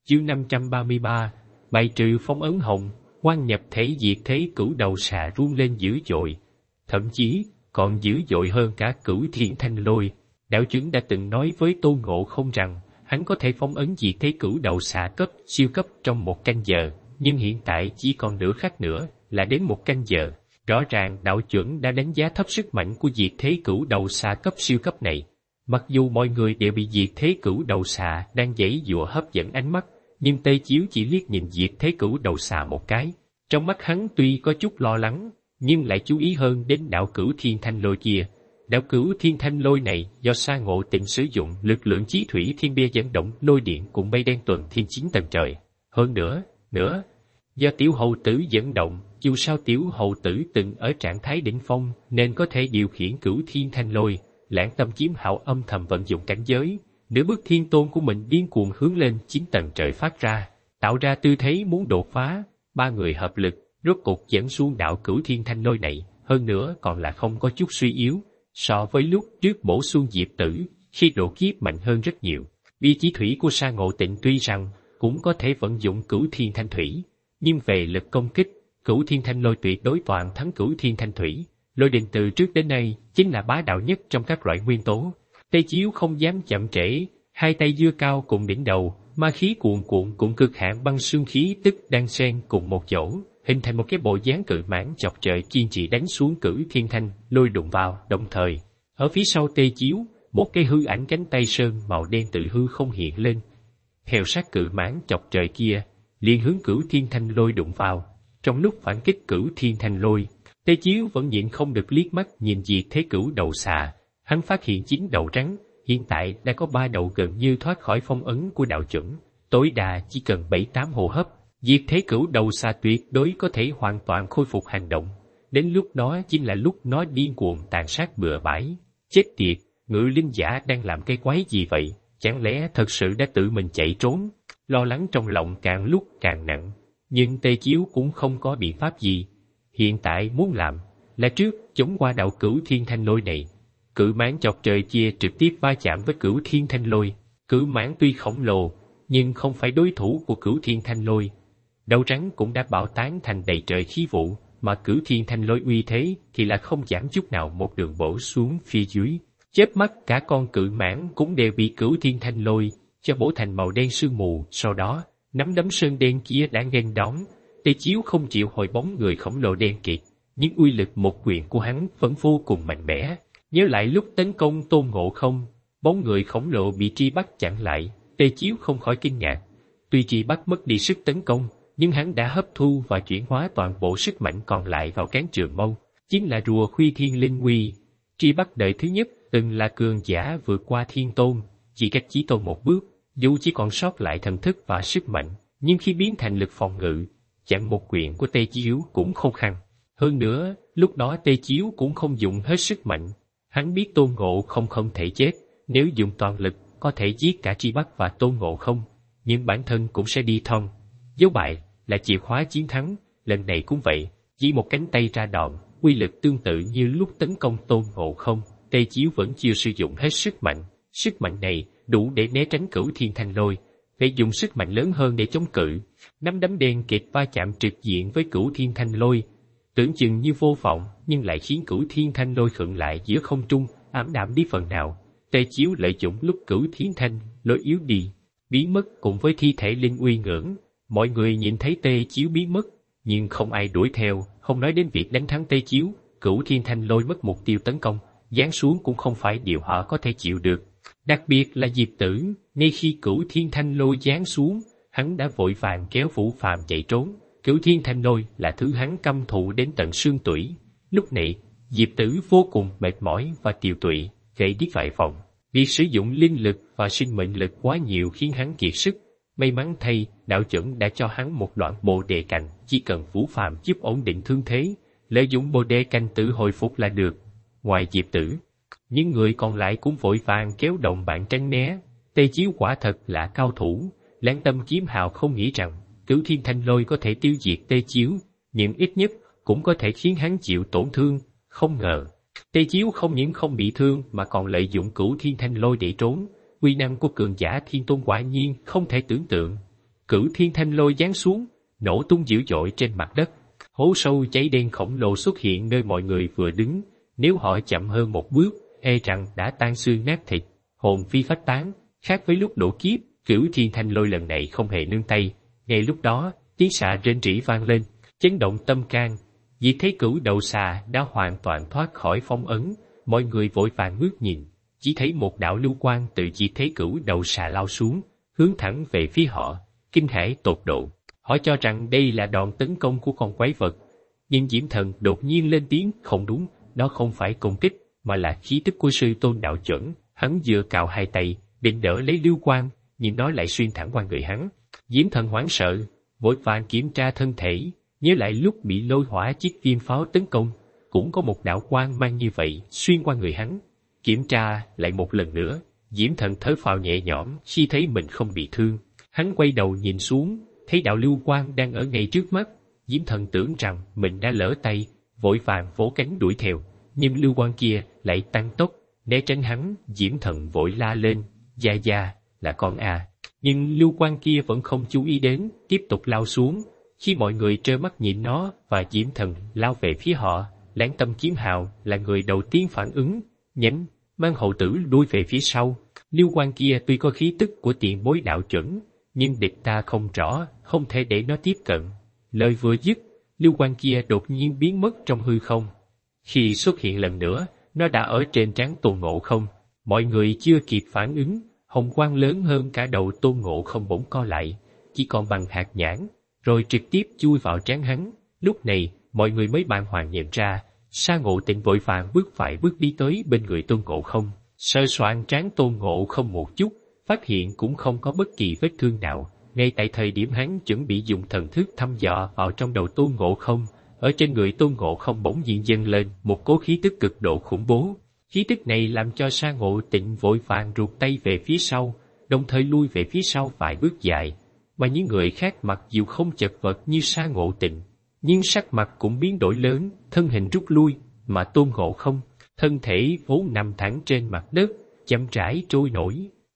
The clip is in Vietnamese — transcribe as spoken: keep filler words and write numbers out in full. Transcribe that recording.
Chương năm trăm ba mươi ba, bài trừ phong ấn hồng, quan nhập thể diệt thế cửu đầu xà run lên dữ dội, thậm chí còn dữ dội hơn cả cửu thiên thanh lôi. Đạo trưởng đã từng nói với Tôn Ngộ Không rằng hắn có thể phong ấn diệt thế cửu đầu xà cấp siêu cấp trong một canh giờ, nhưng hiện tại chỉ còn nửa khắc nữa là đến một canh giờ. Rõ ràng đạo trưởng đã đánh giá thấp sức mạnh của diệt thế cửu đầu xà cấp siêu cấp này. Mặc dù mọi người đều bị diệt thế cửu đầu xà đang giãy giụa hấp dẫn ánh mắt, nhưng Tây Chiếu chỉ liếc nhìn diệt thế cửu đầu xà một cái. Trong mắt hắn tuy có chút lo lắng, nhưng lại chú ý hơn đến đạo cửu thiên thanh lôi kia. Đạo cửu thiên thanh lôi này do Sa Ngộ Tịnh sử dụng lực lượng chí thủy thiên bia dẫn động lôi điện cùng mây đen tuần thiên chín tầng trời. Hơn nữa, nữa, do tiểu hầu tử dẫn động, dù sao tiểu hầu tử từng ở trạng thái đỉnh phong nên có thể điều khiển cửu thiên thanh lôi. Lãng Tâm Kiếm Hạo âm thầm vận dụng cảnh giới, nửa bước thiên tôn của mình điên cuồng hướng lên chín tầng trời phát ra, tạo ra tư thế muốn đột phá. Ba người hợp lực, rốt cục dẫn xuống đạo cửu thiên thanh lôi này, hơn nữa còn là không có chút suy yếu, so với lúc trước bổ sung Diệp Tử, khi độ kiếp mạnh hơn rất nhiều. Bia chí thủy của Sa Ngộ Tịnh tuy rằng cũng có thể vận dụng cửu thiên thanh thủy, nhưng về lực công kích, cửu thiên thanh lôi tuyệt đối toàn thắng cửu thiên thanh thủy. Lôi đình từ trước đến nay chính là bá đạo nhất trong các loại nguyên tố. Tây Chiếu không dám chậm trễ, hai tay giơ cao cùng đỉnh đầu, ma khí cuồn cuộn cùng cực hạn băng xương khí tức đang xen cùng một chỗ, hình thành một cái bộ dáng cự mãng chọc trời kiên trì đánh xuống cửu thiên thanh lôi đụng vào. Đồng thời, ở phía sau Tây Chiếu, một cái hư ảnh cánh tay sơn màu đen tự hư không hiện lên, theo sát cự mãng chọc trời kia, liền hướng cửu thiên thanh lôi đụng vào. Trong lúc phản kích cửu thiên thanh lôi, Tây Chiếu vẫn nhịn không được liếc mắt nhìn diệt thế cửu đầu xà. Hắn phát hiện chín đầu rắn, hiện tại đã có ba đầu gần như thoát khỏi phong ấn của đạo chuẩn, tối đa chỉ cần bảy tám hô hấp, diệt thế cửu đầu xà tuyệt đối có thể hoàn toàn khôi phục hành động. Đến lúc đó chính là lúc nó điên cuồng tàn sát bừa bãi. Chết tiệt, Ngự Linh Giả đang làm cái quái gì vậy? Chẳng lẽ thật sự đã tự mình chạy trốn? Lo lắng trong lòng càng lúc càng nặng, nhưng Tây Chiếu cũng không có biện pháp gì. Hiện tại muốn làm là trước chống qua đạo cửu thiên thanh lôi này. Cự mãng chọc trời kia trực tiếp va chạm với cửu thiên thanh lôi. Cự mãng tuy khổng lồ, nhưng không phải đối thủ của cửu thiên thanh lôi. Đầu rắn cũng đã bạo tán thành đầy trời khí vụ, mà cửu thiên thanh lôi uy thế thì là không giảm chút nào một đường bổ xuống phía dưới. Chớp mắt cả con cự mãng cũng đều bị cửu thiên thanh lôi cho bổ thành màu đen sương mù. Sau đó, nắm đấm sơn đen kia đã nghênh đón. Tây Chiếu không chịu hồi bóng người khổng lồ đen kịt, nhưng uy lực một quyền của hắn vẫn vô cùng mạnh mẽ. Nhớ lại lúc tấn công Tôn Ngộ Không, bóng người khổng lồ bị truy bắt chặn lại, Tây Chiếu không khỏi kinh ngạc. Tuy truy bắt mất đi sức tấn công, nhưng hắn đã hấp thu và chuyển hóa toàn bộ sức mạnh còn lại vào cán trường mâu, chính là rùa Khuy Thiên Linh Uy. Truy bắt đời thứ nhất từng là cường giả vượt qua thiên tôn, chỉ cách Chí Tôn một bước, dù chỉ còn sót lại thần thức và sức mạnh, nhưng khi biến thành lực phòng ngự, chặn một quyền của Tây Chiếu cũng không khăn. Hơn nữa, lúc đó Tây Chiếu cũng không dùng hết sức mạnh. Hắn biết Tôn Ngộ Không không thể chết, nếu dùng toàn lực có thể giết cả Tri Bắc và Tôn Ngộ Không, nhưng bản thân cũng sẽ đi thong. Dấu bại là chìa khóa chiến thắng, lần này cũng vậy, chỉ một cánh tay ra đòn, uy lực tương tự như lúc tấn công Tôn Ngộ Không, Tây Chiếu vẫn chưa sử dụng hết sức mạnh. Sức mạnh này đủ để né tránh cửu thiên thanh lôi, phải dùng sức mạnh lớn hơn để chống cự. Nắm đấm đen kịt va chạm trực diện với cửu thiên thanh lôi, tưởng chừng như vô vọng, nhưng lại khiến cửu thiên thanh lôi khựng lại giữa không trung, ảm đạm đi phần nào. Tây Chiếu lợi dụng lúc cửu thiên thanh lôi yếu đi, biến mất cùng với thi thể linh uy ngưỡng. Mọi người nhìn thấy Tây Chiếu biến mất, nhưng không ai đuổi theo, không nói đến việc đánh thắng Tây Chiếu. Cửu thiên thanh lôi mất mục tiêu tấn công, giáng xuống cũng không phải điều họ có thể chịu được. Đặc biệt là Diệp Tử, ngay khi cửu thiên thanh lôi giáng xuống, hắn đã vội vàng kéo Vũ Phàm chạy trốn. Cửu thiên thanh lôi là thứ hắn căm thù đến tận xương tủy. Lúc này, Diệp Tử vô cùng mệt mỏi và tiều tụy, gãy điếc vài vòng. Việc sử dụng linh lực và sinh mệnh lực quá nhiều khiến hắn kiệt sức. May mắn thay, đạo chuẩn đã cho hắn một đoạn bồ đề cành, chỉ cần Vũ Phàm giúp ổn định thương thế, lợi dụng bồ đề cành tự hồi phục là được. Ngoài Diệp Tử, những người còn lại cũng vội vàng kéo đồng bạn tránh né. Tây Chiếu quả thật là cao thủ. Lãng Tâm Kiếm Hạo không nghĩ rằng cửu thiên thanh lôi có thể tiêu diệt Tây Chiếu, nhưng ít nhất cũng có thể khiến hắn chịu tổn thương. Không ngờ, Tây Chiếu không những không bị thương mà còn lợi dụng cửu thiên thanh lôi để trốn. Uy năng của cường giả thiên tôn quả nhiên không thể tưởng tượng. Cửu Thiên Thanh Lôi giáng xuống, nổ tung dữ dội trên mặt đất. Hố sâu cháy đen khổng lồ xuất hiện nơi mọi người vừa đứng, nếu họ chậm hơn một bước, e rằng đã tan xương nát thịt, hồn phi phách tán. Khác với lúc độ kiếp, Cửu Thiên Thanh Lôi lần này không hề nương tay. Ngay lúc đó, tiếng xà rên rỉ vang lên, chấn động tâm can. Vì thấy Cửu đầu xà đã hoàn toàn thoát khỏi phong ấn, mọi người vội vàng ngước nhìn, chỉ thấy một đạo lưu quang từ chỉ thấy Cửu đầu xà lao xuống, hướng thẳng về phía họ, kinh hãi tột độ. Họ cho rằng đây là đòn tấn công của con quái vật, nhưng Diễm Thần đột nhiên lên tiếng, không đúng, đó không phải công kích, mà là khí tức của sư tôn đạo chuẩn. Hắn vừa cào hai tay, định đỡ lấy lưu quang, nhưng nó lại xuyên thẳng qua người hắn. Diễm Thần hoảng sợ, vội vàng kiểm tra thân thể, nhớ lại lúc bị lôi hỏa chiếc viêm pháo tấn công, cũng có một đạo quang mang như vậy xuyên qua người hắn. Kiểm tra lại một lần nữa, Diễm Thần thở phào nhẹ nhõm khi thấy mình không bị thương. Hắn quay đầu nhìn xuống, thấy đạo lưu quang đang ở ngay trước mắt. Diễm Thần tưởng rằng mình đã lỡ tay, vội vàng vỗ cánh đuổi theo, nhưng lưu quang kia lại tăng tốc, né tránh hắn. Diễm Thần vội la lên, Gia Gia, là con à. Nhưng lưu quang kia vẫn không chú ý đến, tiếp tục lao xuống. Khi mọi người trơ mắt nhìn nó và Diễm Thần lao về phía họ, Lãng Tâm Kiếm Hào là người đầu tiên phản ứng, nhánh mang hậu tử lui về phía sau. Lưu quang kia tuy có khí tức của tiền bối đạo chuẩn, nhưng địch ta không rõ, không thể để nó tiếp cận. Lời vừa dứt, lưu quang kia đột nhiên biến mất trong hư không. Khi xuất hiện lần nữa, nó đã ở trên trán Tôn Ngộ Không. Mọi người chưa kịp phản ứng, hồng quang lớn hơn cả đầu Tôn Ngộ Không bỗng co lại, chỉ còn bằng hạt nhãn, rồi trực tiếp chui vào trán hắn. Lúc này, mọi người mới bàng hoàng nhận ra, Sa Ngộ Tịnh vội vàng bước phải bước đi tới bên người Tôn Ngộ Không, sơ soạn trán Tôn Ngộ Không một chút, phát hiện cũng không có bất kỳ vết thương nào. Ngay tại thời điểm hắn chuẩn bị dùng thần thức thăm dò vào trong đầu Tôn Ngộ Không, ở trên người Tôn Ngộ Không bỗng nhiên dâng lên một cỗ khí tức cực độ khủng bố. Khí tức này làm cho Sa Ngộ Tịnh vội vàng ruột tay về phía sau, đồng thời lui về phía sau vài bước dài. Mà những người khác mặc dù không chật vật như Sa Ngộ Tịnh, nhưng sắc mặt cũng biến đổi lớn, thân hình rút lui, mà Tôn Ngộ Không, thân thể vốn nằm thẳng trên mặt đất, chậm rãi trôi nổi.